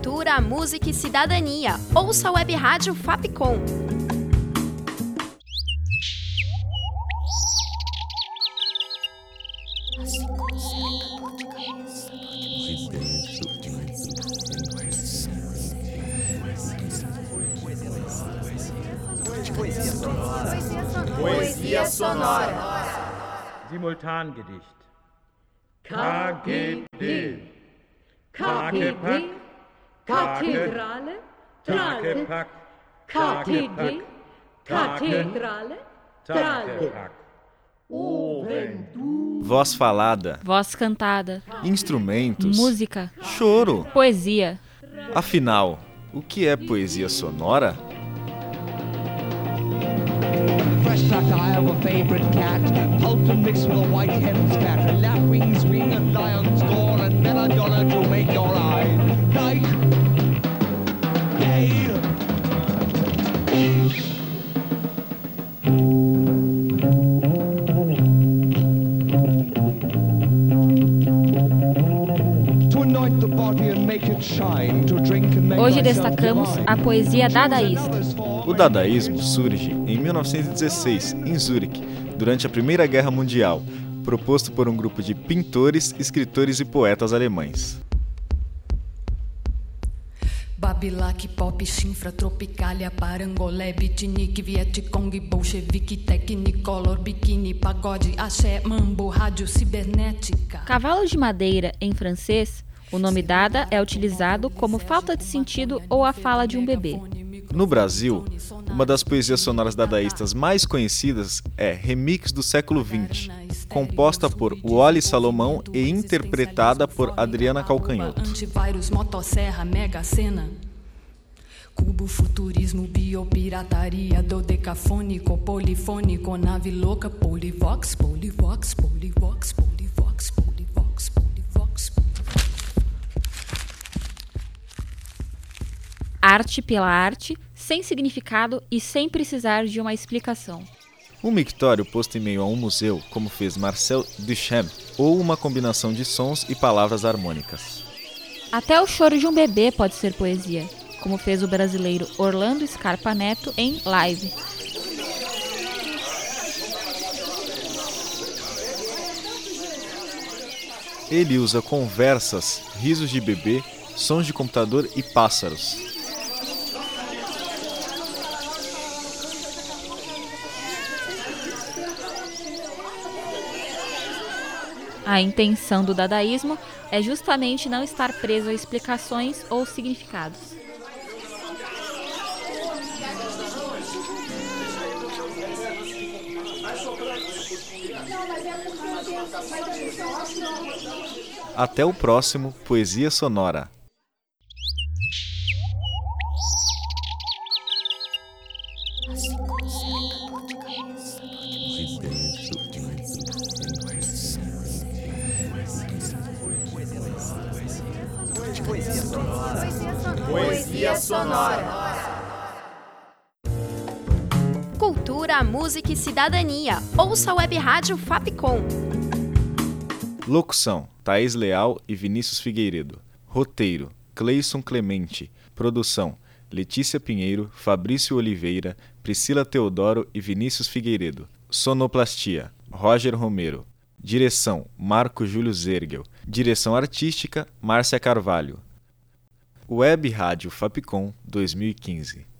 Cultura, música e cidadania. Ouça a Web Rádio Fapcom. Poesia sonora. Simultangedicht. KGB. KPD, Kathedrale, Trale, KTD, Kathedrale, Trale. Voz falada, voz cantada, instrumentos, música, choro, poesia. Afinal, o que é poesia sonora? Fresh satire of a favorite cat, pulp mixed with a white heaven's cat, a lapwing's wing and lion's gore, and belladonna to make your eye like gay. Hoje destacamos a poesia dadaísta. O dadaísmo surge em 1916, em Zurique, durante a Primeira Guerra Mundial, proposto por um grupo de pintores, escritores e poetas alemães. Babilac, pop, chinfra, tropicália, parangolé, beatnik, vietcong, bolchevique, technicolor, biquíni, pagode, axé, mambo, rádio, cibernética. Cavalo de madeira, em francês, o nome dada é utilizado como falta de sentido ou a fala de um bebê. No Brasil, uma das poesias sonoras dadaístas mais conhecidas é Remix do Século XX, composta por Wally Salomão e interpretada por Adriana Calcanhoto. Antivírus, motosserra, mega cena. Cubo, futurismo, biopirataria, dodecafônico, polifônico, nave louca, polivox, polivox, polivox, polivox, polivox, polivox. Arte pela arte, sem significado e sem precisar de uma explicação. Um mictório posto em meio a um museu, como fez Marcel Duchamp, ou uma combinação de sons e palavras harmônicas. Até o choro de um bebê pode ser poesia, como fez o brasileiro Orlando Scarpa Neto em Live. Ele usa conversas, risos de bebê, sons de computador e pássaros. A intenção do dadaísmo é justamente não estar preso a explicações ou significados. Até o próximo Poesia Sonora. Poesia sonora. Cultura, música e cidadania. Ouça a Web Rádio Fapcom. Locução: Thaís Leal e Vinícius Figueiredo. Roteiro: Cleison Clemente. Produção: Letícia Pinheiro, Fabrício Oliveira, Priscila Teodoro e Vinícius Figueiredo. Sonoplastia: Roger Romero. Direção: Marco Júlio Zergel. Direção artística: Márcia Carvalho. Web Rádio Fapcom 2015.